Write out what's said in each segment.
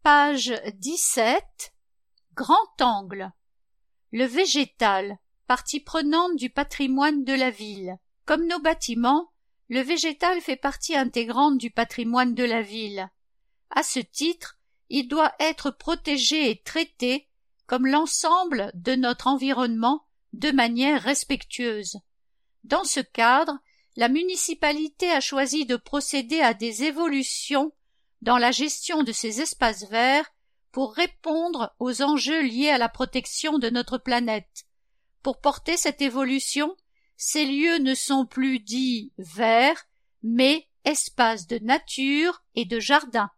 Page 17. Grand angle. Le végétal, partie prenante du patrimoine de la ville. Comme nos bâtiments, le végétal fait partie intégrante du patrimoine de la ville. À ce titre, il doit être protégé et traité comme l'ensemble de notre environnement de manière respectueuse. Dans ce cadre, la municipalité a choisi de procéder à des évolutions dans la gestion de ces espaces verts pour répondre aux enjeux liés à la protection de notre planète. Pour porter cette évolution, ces lieux ne sont plus dits verts, mais espaces de nature et de jardin.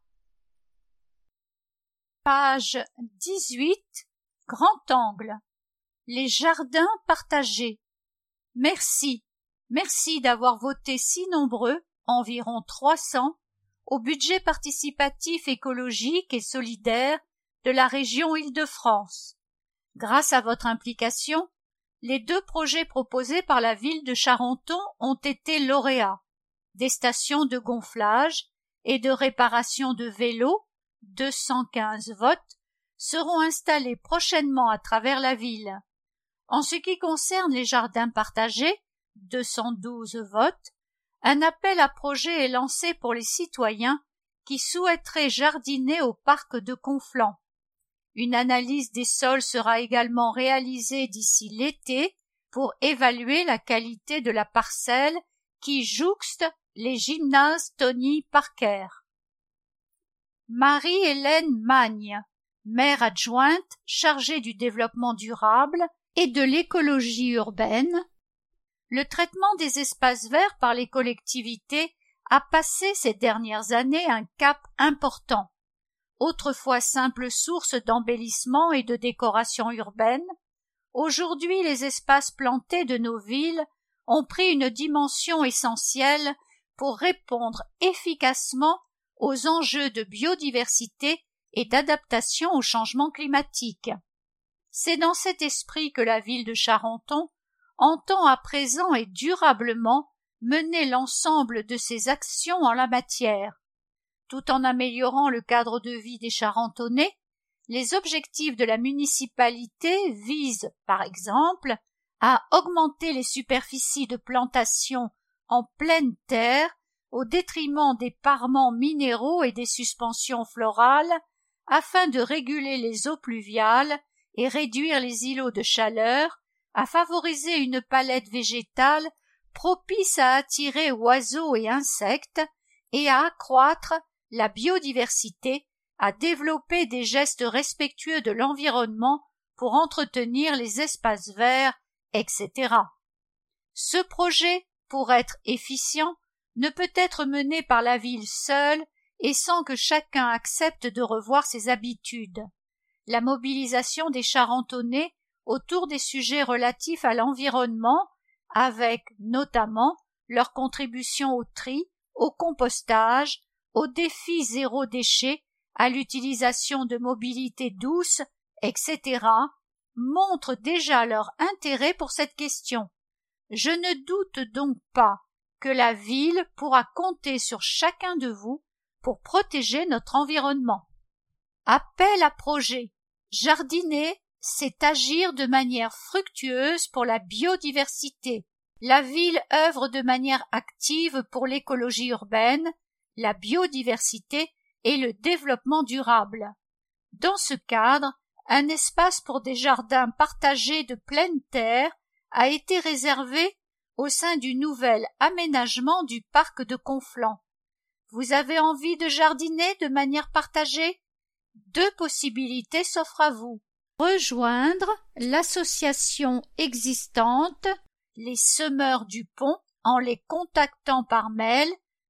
Page 18. Grand angle. Les jardins partagés. Merci d'avoir voté si nombreux, environ 300, au budget participatif écologique et solidaire de la région Île-de-France. Grâce à votre implication, les 2 projets proposés par la ville de Charenton ont été lauréats. Des stations de gonflage et de réparation de vélos, 215 votes, seront installés prochainement à travers la ville. En ce qui concerne les jardins partagés, 212 votes, un appel à projet est lancé pour les citoyens qui souhaiteraient jardiner au parc de Conflans. Une analyse des sols sera également réalisée d'ici l'été pour évaluer la qualité de la parcelle qui jouxte les gymnases Tony Parker. Marie-Hélène Magne, maire adjointe chargée du développement durable et de l'écologie urbaine. Le traitement des espaces verts par les collectivités a passé ces dernières années un cap important. Autrefois simple source d'embellissement et de décoration urbaine, aujourd'hui les espaces plantés de nos villes ont pris une dimension essentielle pour répondre efficacement aux enjeux de biodiversité et d'adaptation au changement climatique. C'est dans cet esprit que la ville de Charenton entend à présent et durablement mener l'ensemble de ses actions en la matière. Tout en améliorant le cadre de vie des Charentonnais, les objectifs de la municipalité visent, par exemple, à augmenter les superficies de plantation en pleine terre au détriment des parements minéraux et des suspensions florales, afin de réguler les eaux pluviales et réduire les îlots de chaleur, à favoriser une palette végétale propice à attirer oiseaux et insectes et à accroître la biodiversité, à développer des gestes respectueux de l'environnement pour entretenir les espaces verts, etc. Ce projet, pour être efficient, ne peut être mené par la ville seule et sans que chacun accepte de revoir ses habitudes. La mobilisation des Charentonnais autour des sujets relatifs à l'environnement, avec notamment leur contribution au tri, au compostage, au défi zéro déchet, à l'utilisation de mobilité douce, etc., montre déjà leur intérêt pour cette question. Je ne doute donc pas que la ville pourra compter sur chacun de vous pour protéger notre environnement. Appel à projet. Jardiner, c'est agir de manière fructueuse pour la biodiversité. La ville œuvre de manière active pour l'écologie urbaine, la biodiversité et le développement durable. Dans ce cadre, un espace pour des jardins partagés de pleine terre a été réservé au sein du nouvel aménagement du parc de Conflans. Vous avez envie de jardiner de manière partagée? 2 possibilités s'offrent à vous. Rejoindre l'association existante, les Semeurs du Pont, en les contactant par mail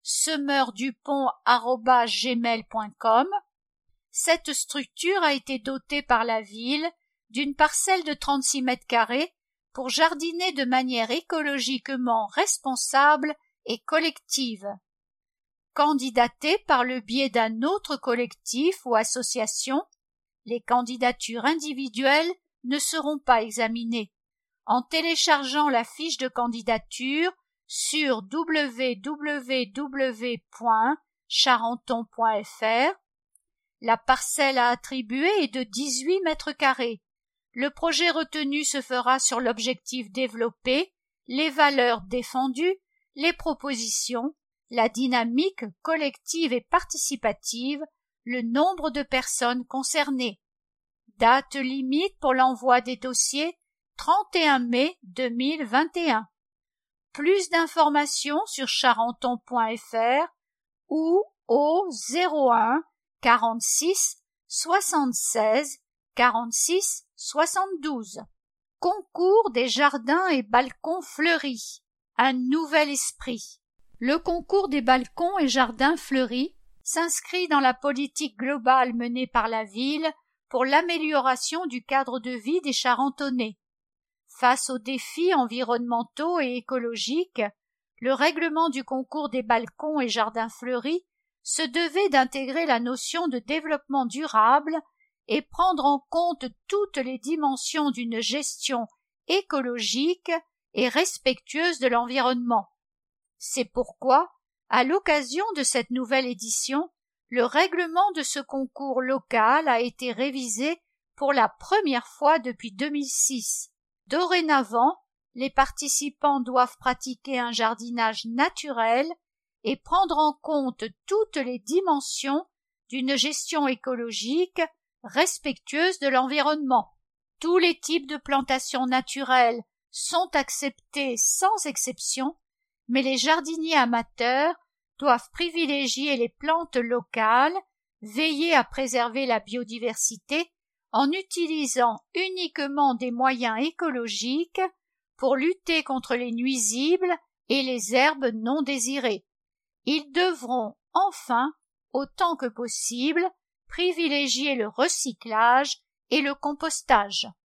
semeursdupont@gmail.com. Cette structure a été dotée par la ville d'une parcelle de 36 mètres carrés pour jardiner de manière écologiquement responsable et collective. Candidater par le biais d'un autre collectif ou association, les candidatures individuelles ne seront pas examinées. En téléchargeant la fiche de candidature sur www.charenton.fr, La parcelle à attribuer est de 18 mètres carrés. Le projet retenu se fera sur l'objectif développé, les valeurs défendues, les propositions, la dynamique collective et participative, le nombre de personnes concernées. Date limite pour l'envoi des dossiers 31 mai 2021. Plus d'informations sur charenton.fr ou au 01 46 76 46 72. Concours des jardins et balcons fleuris. Un nouvel esprit. Le concours des balcons et jardins fleuris s'inscrit dans la politique globale menée par la ville pour l'amélioration du cadre de vie des Charentonais. Face aux défis environnementaux et écologiques, le règlement du concours des balcons et jardins fleuris se devait d'intégrer la notion de développement durable et prendre en compte toutes les dimensions d'une gestion écologique et respectueuse de l'environnement. C'est pourquoi, à l'occasion de cette nouvelle édition, le règlement de ce concours local a été révisé pour la première fois depuis 2006. Dorénavant, les participants doivent pratiquer un jardinage naturel et prendre en compte toutes les dimensions d'une gestion écologique respectueuse de l'environnement. Tous les types de plantations naturelles sont acceptés sans exception, mais les jardiniers amateurs doivent privilégier les plantes locales, veiller à préserver la biodiversité en utilisant uniquement des moyens écologiques pour lutter contre les nuisibles et les herbes non désirées. Ils devront enfin, autant que possible, privilégier le recyclage et le compostage.